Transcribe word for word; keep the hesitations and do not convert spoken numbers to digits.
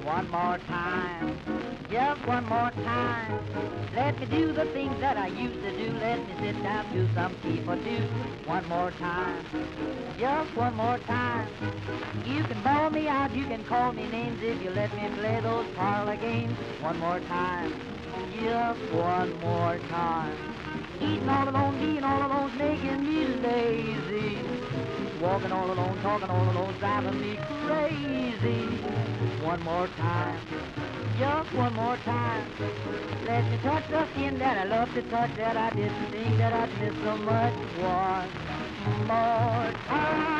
One more time, just one more time. Let me do the things that I used to do. Let me sit down, do some keep or do. One more time, just one more time. You can bawl me out, you can call me names if you let me play those parlor games. One more time, just one more time. Eating all alone, being all alone's making me lazy. Walking all alone, talking all alone, driving me crazy. One more time, just one more time. Let me touch the skin that I love to touch, that I didn't think that I'd miss so much. One more time.